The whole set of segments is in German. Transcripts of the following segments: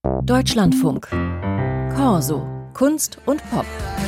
Deutschlandfunk. Corso. Kunst und Pop.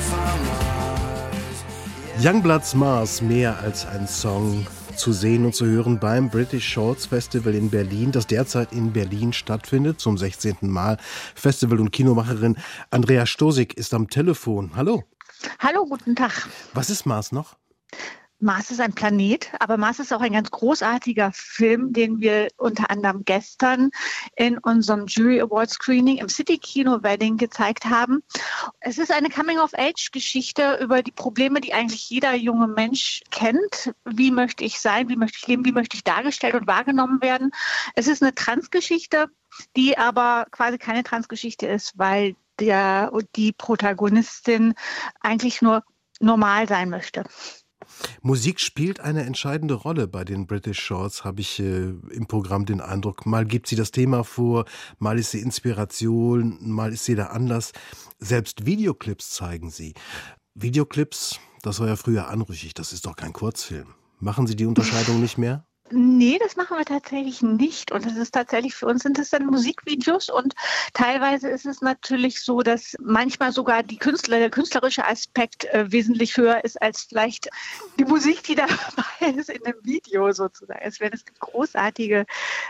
Youngbloods Mars, mehr als ein Song, zu sehen und zu hören beim British Shorts Festival in Berlin, das derzeit in Berlin stattfindet, zum 16. Mal. Festival- und Kinomacherin Andrea Stosig ist am Telefon. Hallo. Hallo, guten Tag. Was ist Mars noch? Mars ist ein Planet, aber Mars ist auch ein ganz großartiger Film, den wir unter anderem gestern in unserem Jury Award Screening im City Kino Wedding gezeigt haben. Es ist eine Coming-of-Age-Geschichte über die Probleme, die eigentlich jeder junge Mensch kennt. Wie möchte ich sein? Wie möchte ich leben? Wie möchte ich dargestellt und wahrgenommen werden? Es ist eine Transgeschichte, die aber quasi keine Transgeschichte ist, weil die Protagonistin eigentlich nur normal sein möchte. Musik spielt eine entscheidende Rolle bei den British Shorts, habe ich im Programm den Eindruck. Mal gibt sie das Thema vor, mal ist sie Inspiration, mal ist sie der Anlass. Selbst Videoclips zeigen sie. Videoclips, das war ja früher anrüchig, das ist doch kein Kurzfilm. Machen Sie die Unterscheidung nicht mehr? Nee, das machen wir tatsächlich nicht. Und das ist tatsächlich, für uns sind es dann Musikvideos und teilweise ist es natürlich so, dass manchmal sogar der künstlerische Aspekt wesentlich höher ist als vielleicht die Musik, die dabei ist in dem Video sozusagen. Es gibt großartige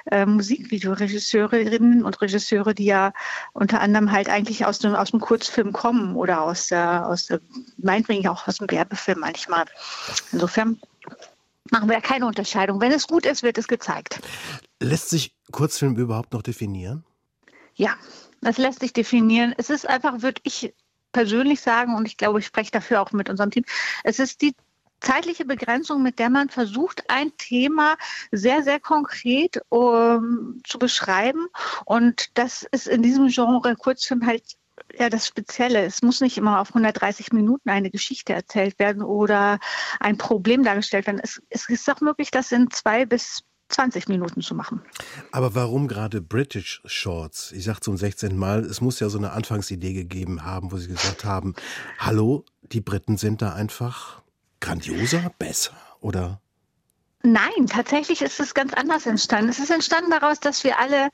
Musikvideoregisseurinnen und Regisseure, die ja unter anderem halt eigentlich aus dem Kurzfilm kommen oder meinetwegen auch aus dem Werbefilm manchmal. Insofern machen wir da keine Unterscheidung. Wenn es gut ist, wird es gezeigt. Lässt sich Kurzfilm überhaupt noch definieren? Ja, das lässt sich definieren. Es ist einfach, würde ich persönlich sagen, und ich glaube, ich spreche dafür auch mit unserem Team, es ist die zeitliche Begrenzung, mit der man versucht, ein Thema sehr, sehr konkret zu beschreiben. Und das ist in diesem Genre Kurzfilm halt ja das Spezielle. Es muss nicht immer auf 130 Minuten eine Geschichte erzählt werden oder ein Problem dargestellt werden. Es ist auch möglich, das in 2 bis 20 Minuten zu machen. Aber warum gerade British Shorts? Ich sage zum 16. Mal, es muss ja so eine Anfangsidee gegeben haben, wo Sie gesagt haben, hallo, die Briten sind da einfach grandioser, besser, oder? Nein, tatsächlich ist es ganz anders entstanden. Es ist entstanden daraus, dass wir alle,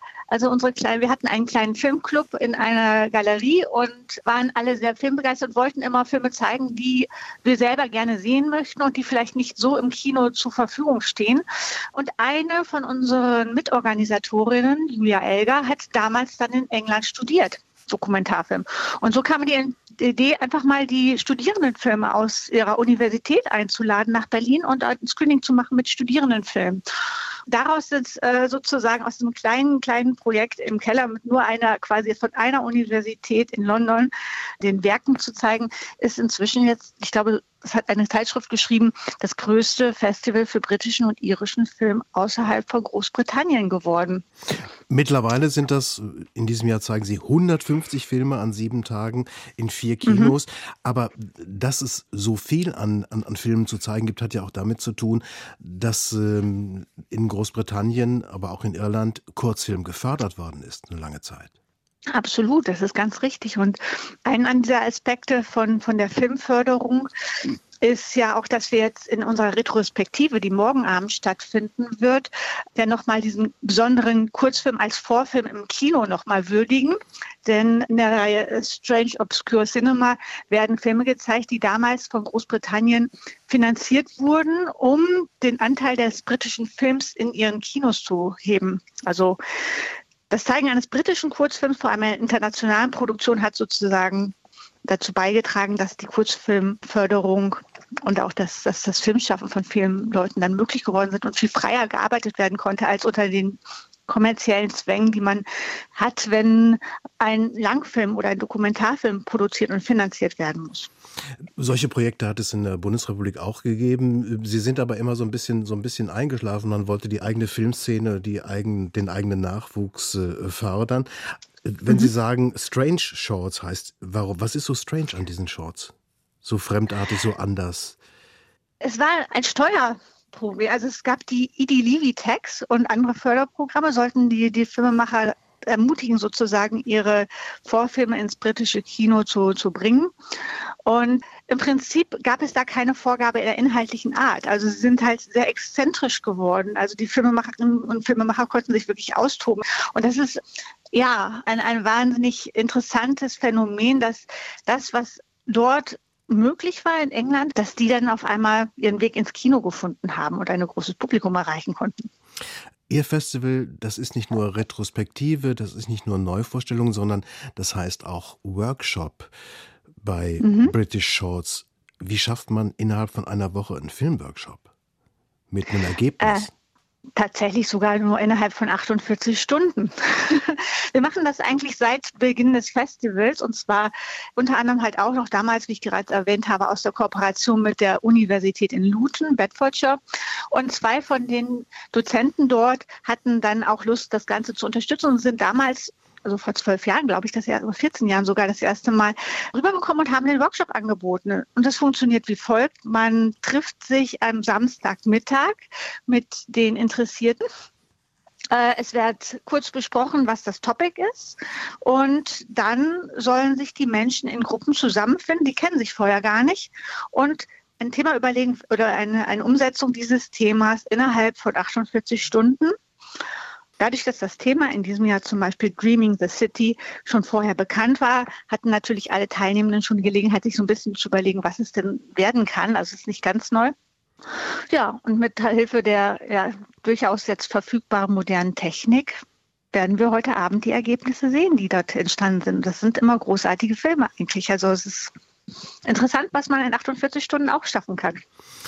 wir hatten einen kleinen Filmclub in einer Galerie und waren alle sehr filmbegeistert und wollten immer Filme zeigen, die wir selber gerne sehen möchten und die vielleicht nicht so im Kino zur Verfügung stehen. Und eine von unseren Mitorganisatorinnen, Julia Elger, hat damals dann in England studiert, Dokumentarfilm. Und so kam die Idee, einfach mal die Studierendenfilme aus ihrer Universität einzuladen nach Berlin und ein Screening zu machen mit Studierendenfilmen. Daraus ist sozusagen aus einem kleinen Projekt im Keller mit nur quasi von einer Universität in London den Werken zu zeigen, ist inzwischen jetzt, ich glaube, es hat eine Zeitschrift geschrieben, das größte Festival für britischen und irischen Film außerhalb von Großbritannien geworden. Mittlerweile sind das, in diesem Jahr zeigen Sie 150 Filme an 7 Tagen in 4 Kinos. Aber dass es so viel an Filmen zu zeigen gibt, hat ja auch damit zu tun, dass in Großbritannien, aber auch in Irland Kurzfilm gefördert worden ist, eine lange Zeit. Absolut, das ist ganz richtig. Und einer dieser Aspekte von der Filmförderung ist ja auch, dass wir jetzt in unserer Retrospektive, die morgen Abend stattfinden wird, ja nochmal diesen besonderen Kurzfilm als Vorfilm im Kino nochmal würdigen. Denn in der Reihe Strange Obscure Cinema werden Filme gezeigt, die damals von Großbritannien finanziert wurden, um den Anteil des britischen Films in ihren Kinos zu heben. Also das Zeigen eines britischen Kurzfilms, vor allem einer internationalen Produktion, hat sozusagen dazu beigetragen, dass die Kurzfilmförderung und auch das Filmschaffen von vielen Leuten dann möglich geworden sind und viel freier gearbeitet werden konnte als unter den kommerziellen Zwängen, die man hat, wenn ein Langfilm oder ein Dokumentarfilm produziert und finanziert werden muss. Solche Projekte hat es in der Bundesrepublik auch gegeben. Sie sind aber immer so ein bisschen eingeschlafen. Man wollte die eigene Filmszene, den eigenen Nachwuchs fördern. Wenn Sie sagen, Strange Shorts heißt, was ist so strange an diesen Shorts? So fremdartig, so anders? Es war ein Steuerproblem. Also es gab die Edie Levy Tax und andere Förderprogramme, sollten die Filmemacher ermutigen, sozusagen ihre Vorfilme ins britische Kino zu bringen. Und im Prinzip gab es da keine Vorgabe der inhaltlichen Art. Also sie sind halt sehr exzentrisch geworden. Also die Filmemacherinnen und Filmemacher konnten sich wirklich austoben. Und das ist ja ein wahnsinnig interessantes Phänomen, dass das, was dort möglich war in England, dass die dann auf einmal ihren Weg ins Kino gefunden haben und ein großes Publikum erreichen konnten. Ihr Festival, das ist nicht nur Retrospektive, das ist nicht nur Neuvorstellung, sondern das heißt auch Workshop bei British Shorts. Wie schafft man innerhalb von einer Woche einen Filmworkshop mit einem Ergebnis? Tatsächlich sogar nur innerhalb von 48 Stunden. Wir machen das eigentlich seit Beginn des Festivals und zwar unter anderem halt auch noch damals, wie ich gerade erwähnt habe, aus der Kooperation mit der Universität in Luton, Bedfordshire. Und 2 von den Dozenten dort hatten dann auch Lust, das Ganze zu unterstützen und sind damals, also vor 12 Jahren, glaube ich, 14 Jahren sogar das erste Mal rübergekommen und haben den Workshop angeboten. Und das funktioniert wie folgt. Man trifft sich am Samstagmittag mit den Interessierten. Es wird kurz besprochen, was das Topic ist. Und dann sollen sich die Menschen in Gruppen zusammenfinden. Die kennen sich vorher gar nicht. Und ein Thema überlegen oder eine Umsetzung dieses Themas innerhalb von 48 Stunden. Dadurch, dass das Thema in diesem Jahr zum Beispiel Dreaming the City schon vorher bekannt war, hatten natürlich alle Teilnehmenden schon die Gelegenheit, sich so ein bisschen zu überlegen, was es denn werden kann. Also es ist nicht ganz neu. Ja, und mit Hilfe der durchaus jetzt verfügbaren modernen Technik werden wir heute Abend die Ergebnisse sehen, die dort entstanden sind. Das sind immer großartige Filme eigentlich. Also es ist interessant, was man in 48 Stunden auch schaffen kann.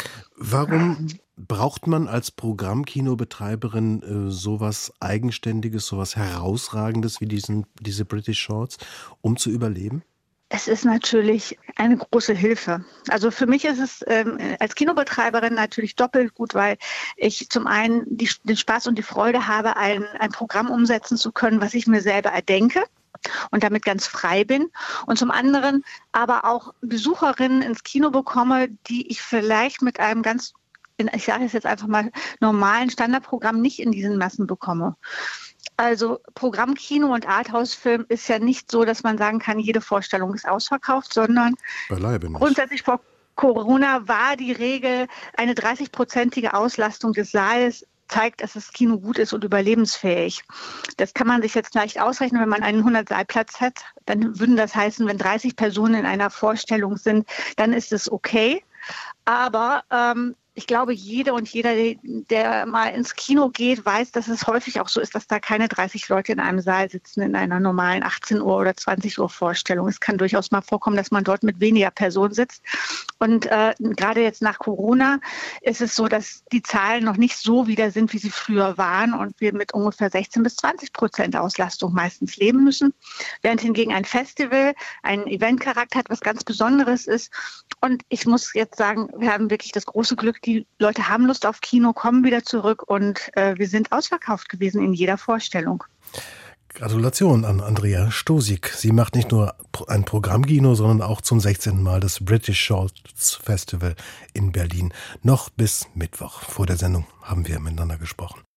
Warum braucht man als Programmkinobetreiberin sowas Eigenständiges, sowas Herausragendes wie diese British Shorts, um zu überleben? Es ist natürlich eine große Hilfe. Also für mich ist es als Kinobetreiberin natürlich doppelt gut, weil ich zum einen den Spaß und die Freude habe, ein Programm umsetzen zu können, was ich mir selber erdenke und damit ganz frei bin. Und zum anderen aber auch Besucherinnen ins Kino bekomme, die ich vielleicht mit einem ganz, ich sage es jetzt einfach mal, normalen Standardprogramm nicht in diesen Massen bekomme. Also Programmkino und Arthouse-Film ist ja nicht so, dass man sagen kann, jede Vorstellung ist ausverkauft, sondern grundsätzlich vor Corona war die Regel, eine 30-prozentige Auslastung des Saales zeigt, dass das Kino gut ist und überlebensfähig. Das kann man sich jetzt leicht ausrechnen, wenn man einen 100-Saalplatz hat, dann würden das heißen, wenn 30 Personen in einer Vorstellung sind, dann ist es okay. Aber ich glaube, jede und jeder, der mal ins Kino geht, weiß, dass es häufig auch so ist, dass da keine 30 Leute in einem Saal sitzen in einer normalen 18 Uhr oder 20 Uhr Vorstellung. Es kann durchaus mal vorkommen, dass man dort mit weniger Personen sitzt. Und gerade jetzt nach Corona ist es so, dass die Zahlen noch nicht so wieder sind, wie sie früher waren und wir mit ungefähr 16-20% Auslastung meistens leben müssen. Während hingegen ein Festival einen Eventcharakter hat, was ganz Besonderes ist. Und ich muss jetzt sagen, wir haben wirklich das große Glück, die Leute haben Lust auf Kino, kommen wieder zurück und wir sind ausverkauft gewesen in jeder Vorstellung. Gratulation an Andrea Stosig. Sie macht nicht nur ein Programmkino, sondern auch zum 16. Mal das British Shorts Festival in Berlin. Noch bis Mittwoch. Vor der Sendung haben wir miteinander gesprochen.